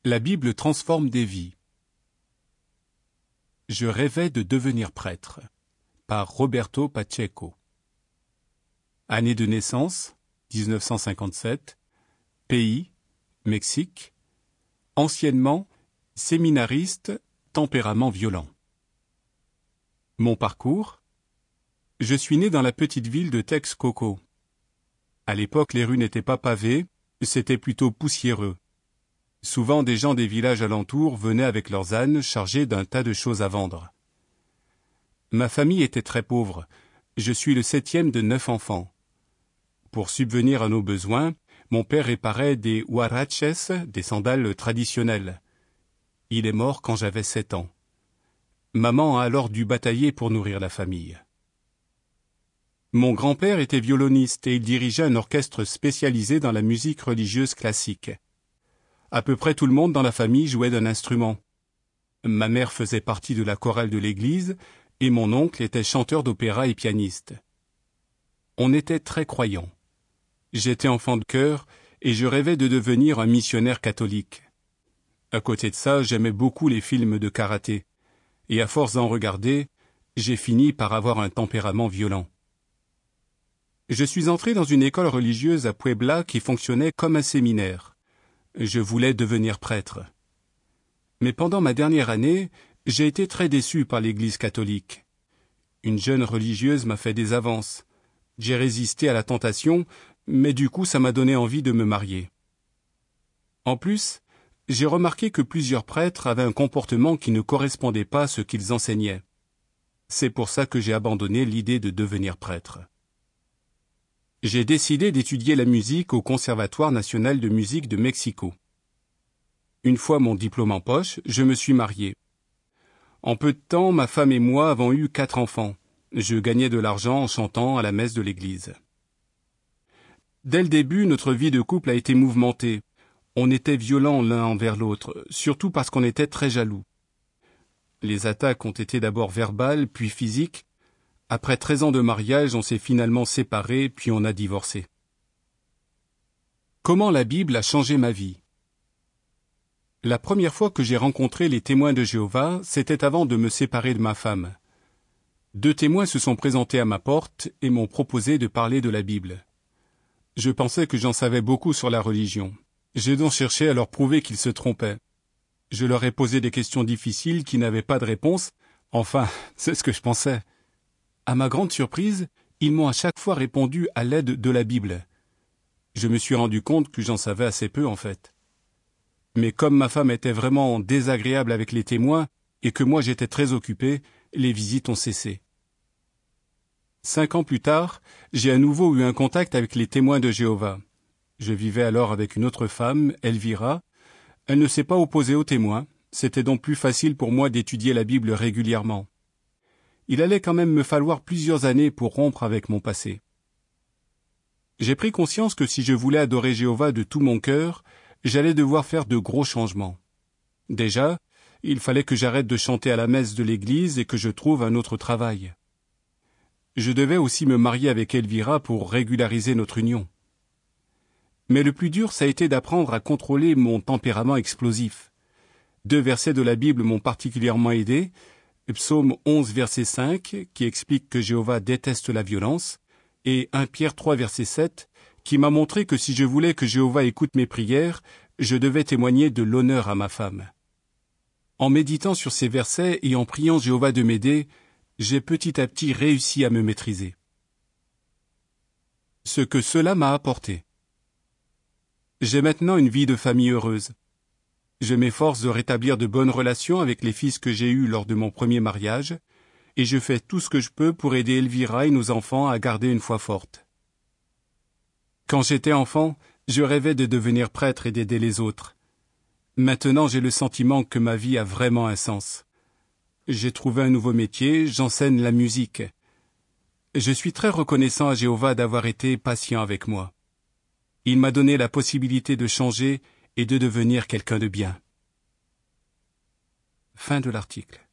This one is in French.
La Bible transforme des vies. Je rêvais de devenir prêtre, par Roberto Pacheco. Année de naissance, 1957. Pays, Mexique. Anciennement, séminariste, tempérament violent. Mon parcours. Je suis né dans la petite ville de Texcoco. À l'époque, les rues n'étaient pas pavées, c'était plutôt poussiéreux. Souvent, des gens des villages alentours venaient avec leurs ânes chargés d'un tas de choses à vendre. Ma famille était très pauvre. Je suis le 7e de 9 enfants. Pour subvenir à nos besoins, mon père réparait des huaraches, des sandales traditionnelles. Il est mort quand j'avais 7 ans. Maman a alors dû batailler pour nourrir la famille. Mon grand-père était violoniste et il dirigeait un orchestre spécialisé dans la musique religieuse classique. À peu près tout le monde dans la famille jouait d'un instrument. Ma mère faisait partie de la chorale de l'église et mon oncle était chanteur d'opéra et pianiste. On était très croyants. J'étais enfant de chœur et je rêvais de devenir un missionnaire catholique. À côté de ça, j'aimais beaucoup les films de karaté. Et à force d'en regarder, j'ai fini par avoir un tempérament violent. Je suis entré dans une école religieuse à Puebla qui fonctionnait comme un séminaire. Je voulais devenir prêtre. Mais pendant ma dernière année, j'ai été très déçu par l'Église catholique. Une jeune religieuse m'a fait des avances. J'ai résisté à la tentation, mais du coup ça m'a donné envie de me marier. En plus, j'ai remarqué que plusieurs prêtres avaient un comportement qui ne correspondait pas à ce qu'ils enseignaient. C'est pour ça que j'ai abandonné l'idée de devenir prêtre. J'ai décidé d'étudier la musique au Conservatoire national de musique de Mexico. Une fois mon diplôme en poche, je me suis marié. En peu de temps, ma femme et moi avons eu 4 enfants. Je gagnais de l'argent en chantant à la messe de l'église. Dès le début, notre vie de couple a été mouvementée. On était violents l'un envers l'autre, surtout parce qu'on était très jaloux. Les attaques ont été d'abord verbales, puis physiques. Après 13 ans de mariage, on s'est finalement séparés, puis on a divorcé. Comment la Bible a changé ma vie? La première fois que j'ai rencontré les témoins de Jéhovah, c'était avant de me séparer de ma femme. 2 témoins se sont présentés à ma porte et m'ont proposé de parler de la Bible. Je pensais que j'en savais beaucoup sur la religion. J'ai donc cherché à leur prouver qu'ils se trompaient. Je leur ai posé des questions difficiles qui n'avaient pas de réponse. Enfin, c'est ce que je pensais. À ma grande surprise, ils m'ont à chaque fois répondu à l'aide de la Bible. Je me suis rendu compte que j'en savais assez peu en fait. Mais comme ma femme était vraiment désagréable avec les témoins et que moi j'étais très occupé, les visites ont cessé. 5 ans plus tard, j'ai à nouveau eu un contact avec les témoins de Jéhovah. Je vivais alors avec une autre femme, Elvira. Elle ne s'est pas opposée aux témoins, c'était donc plus facile pour moi d'étudier la Bible régulièrement. Il allait quand même me falloir plusieurs années pour rompre avec mon passé. J'ai pris conscience que si je voulais adorer Jéhovah de tout mon cœur, j'allais devoir faire de gros changements. Déjà, il fallait que j'arrête de chanter à la messe de l'église et que je trouve un autre travail. Je devais aussi me marier avec Elvira pour régulariser notre union. Mais le plus dur, ça a été d'apprendre à contrôler mon tempérament explosif. 2 versets de la Bible m'ont particulièrement aidé. Psaume 11, verset 5, qui explique que Jéhovah déteste la violence, et 1 Pierre 3, verset 7, qui m'a montré que si je voulais que Jéhovah écoute mes prières, je devais témoigner de l'honneur à ma femme. En méditant sur ces versets et en priant Jéhovah de m'aider, j'ai petit à petit réussi à me maîtriser. Ce que cela m'a apporté. J'ai maintenant une vie de famille heureuse. Je m'efforce de rétablir de bonnes relations avec les fils que j'ai eus lors de mon premier mariage, et je fais tout ce que je peux pour aider Elvira et nos enfants à garder une foi forte. Quand j'étais enfant, je rêvais de devenir prêtre et d'aider les autres. Maintenant, j'ai le sentiment que ma vie a vraiment un sens. J'ai trouvé un nouveau métier, j'enseigne la musique. Je suis très reconnaissant à Jéhovah d'avoir été patient avec moi. Il m'a donné la possibilité de changer et de devenir quelqu'un de bien. Fin de l'article.